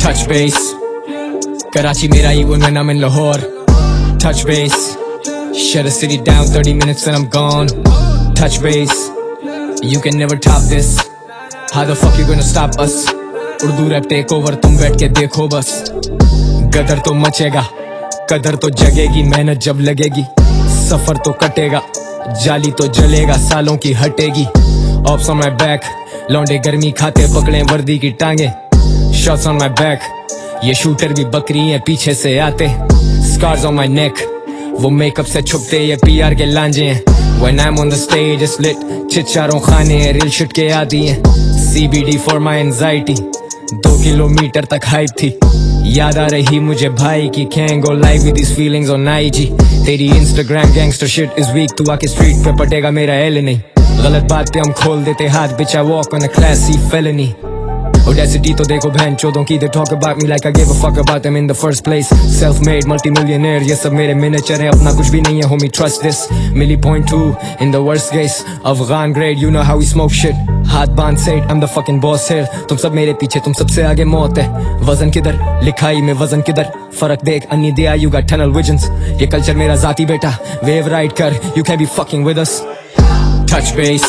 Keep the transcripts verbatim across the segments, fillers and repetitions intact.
Touch base, Karachi mera even when I'm in Lahore. Touch base, shut the city down thirty minutes and I'm gone. Touch base, you can never top this. How the fuck you gonna stop us? Urdu rap take over, तुम बैठ के देखो बस. गदर तो मचेगा, कदर तो जगेगी, मेहनत जब लगेगी, सफर तो कटेगा, जाली तो जलेगा, सालों की हटेगी. Ops on my back, लौंडे गर्मी खाते पकड़े वर्दी की टांगे. Shots on my back, ये शूटर भी बकरी है पीछे से आते. Scars on my neck, वो मेकअप से छुपते ये पीआर के लांजे हैं. When I'm on the stage it's lit, चिच्चारों खाने हैं, real shit के आदी हैं. C B D for my anxiety, दो किलोमीटर तक हाइट थी. याद आ रही मुझे भाई की, can't go live with these feelings on I G. तेरी Instagram gangster shit is weak, तू आके street पे पटेगा मेरा L नहीं. गलत बात पे हम खोल देते हाथ, bitch I walk on a class C felony. Audacity तो देखो बहन चोदों की, they talk about me like I gave a fuck about them in the first place. Self-made multi-millionaire, ये सब मेरे miniature है, अपना कुछ भी नहीं है homie, trust this. Milli point two in the worst case, Afghan grade, you know how we smoke shit. हाथ बांध सेठ, I'm the fucking boss here. तुम सब मेरे पीछे, तुम सबसे आगे मौत है. वजन किधर, लिखाई में वजन किधर, फर्क देख अन्नी दिया, you got tunnel visions. ये कल्चर मेरा जाती बेटा, wave ride कर, you can't be fucking with us. Touch base,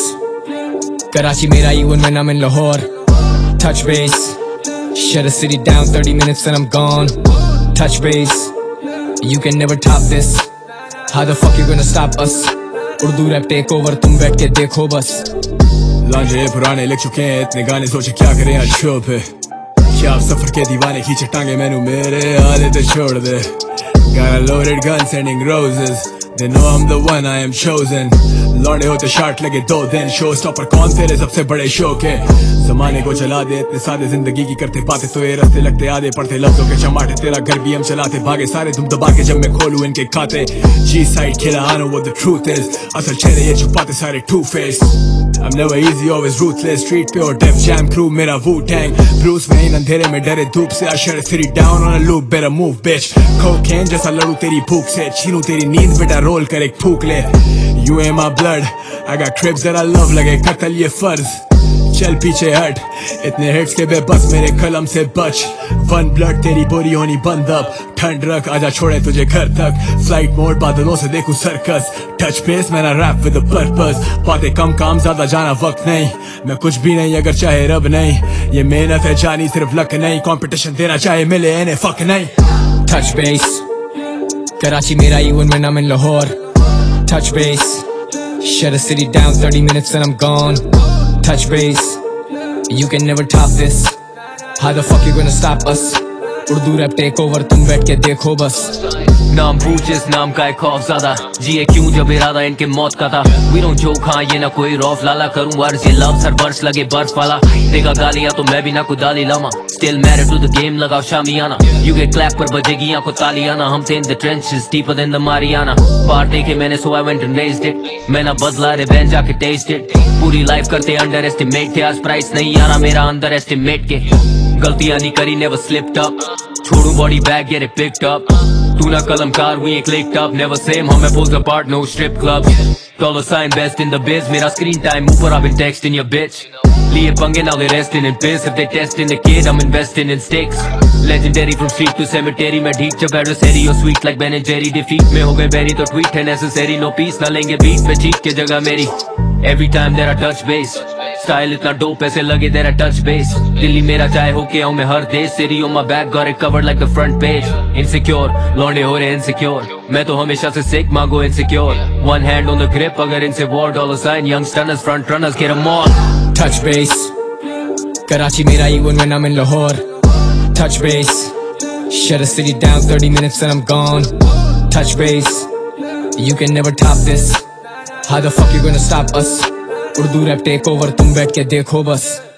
Karachi mera even when I'm in Lahore. Touch base, shut the city down thirty minutes and I'm gone. Touch base, you can never top this. How the fuck you gonna stop us? Urdu rap take over, तुम बैठ के देखो बस. लांजे पुराने लिख चुके हैं इतने गाने, सोचे क्या करें आज शो पे. क्या आप सफर के दीवाने खींचे टांगे, मैनू मेरे आले तो छोड़ दे. Got a loaded gun sending roses, they know I'm the one, I am chosen. लौंडे होते शार्ट लगे दो दिन, शो स्टॉपर कौन तेरे सबसे बड़े शो के. जमाने को चला दे इतने सादे, जिंदगी की करते पाते तो ये रास्ते लगते आधे. पढ़ते लफ्जों के चमाटे, तेरा घर भी हम चलाते, भागे सारे तुम दबा के जब मैं खोलूं इनके खाते. जी साइड खेला, I know what the truth is, असल चेहरे ये छुपाते सारे two face. I'm never easy, always ruthless, street पे और Def Jam crew मेरा Wu-Tang. Bruce Wayne अंधेरे में डरे धूप से, I shut the city down on a loop, better move bitch. Cocaine जैसा लड़ू तेरी भूख से, छीनू तेरी नींद बेटा रोल कर एक फूक ले. You in my blood, I got cribs that I love, लगे कत्ल ये फर्ज. चल पीछे हट, इतने हिट्स के बेबस मेरे कलम से बच. वन ब्लड तेरी बोरी होनी बंद अब, ठंड रख आजा छोड़े तुझे घर तक. फ्लाइट मोड बादलों से देखूं सर्कस, टच बेस मैंने रैप विद अ पर्पस. बातें कम काम ज्यादा जाना वक्त नहीं, मैं कुछ भी नहीं अगर चाहे रब नहीं. ये मेहनत है जानी सिर्फ लक नहीं, कंपटीशन देना चाहे मिले इन्हें फक नहीं. Touch base, Karachi mera even when I'm in Lahore. Touch base, shut the city down thirty minutes and I'm gone. Touch base, you can never top this. How the fuck you gonna stop us? Urdu rap take over, तुम बैठ के देखो बस. नाम पूछ जिस नाम का एक खौफ ज्यादा, जिए क्यों जब इरादा इनके मौत का था. We don't joke, हाँ ये ना कोई रौफ लाला, करूँ अर्ज ये लफ्ज़ हर वर्ष लगे बर्फ वाला. देगा गालियाँ तो मैं भी ना कुदाली Lama, still married to the game लगाओ शामियाना. You get clap पर बजेगी आंखों तालियाना, हम थे in the trenches deeper than the Mariana. पार देखे मैंने so I went and raised it, मैं ना बदला रिवेंज जाके taste it. पूरी लाइफ करते अंडर एस्टिमेट थे, आज प्राइस नहीं आ रहा मेरा अंदर एस्टिमेट के. गलतियां नहीं करी never slipped up, छोड़ू body bag get it picked up. तू ना कलमकार we ain't clicked up, never same हमें pulls apart no strip clubs. Dollar sign best in the biz, मेरा screen time ऊपर I've been texting your bitch. लिए पंगे now they resting in piss, if they testing the kid I'm investing in sticks. Legendary from street to cemetery, मैं ढीक जब adversary or sweet like Ben and Jerry. Defeat में हो गए berry तो tweet है necessary, no peace ना लेंगे beat पे cheat के जगह मेरी. Every time that I touch base, style इतना डोप ऐसे लगे तेरा टच बेस. दिल्ली मेरा चाहे हो के आऊं मैं हर देश, city on my back got it covered like the front page. Insecure, लौंडे हो रहे insecure, मैं तो हमेशा से sick मांगो insecure. One hand on the grip अगर इनसे war, dollar sign young stunners front runners get them all. Touch base, Karachi mera even when I'm in Lahore. Touch base, shut the city down thirty minutes and I'm gone. Touch base, you can never top this. How the fuck you gonna stop us? Urdu rap take over, तुम बैठ के देखो बस.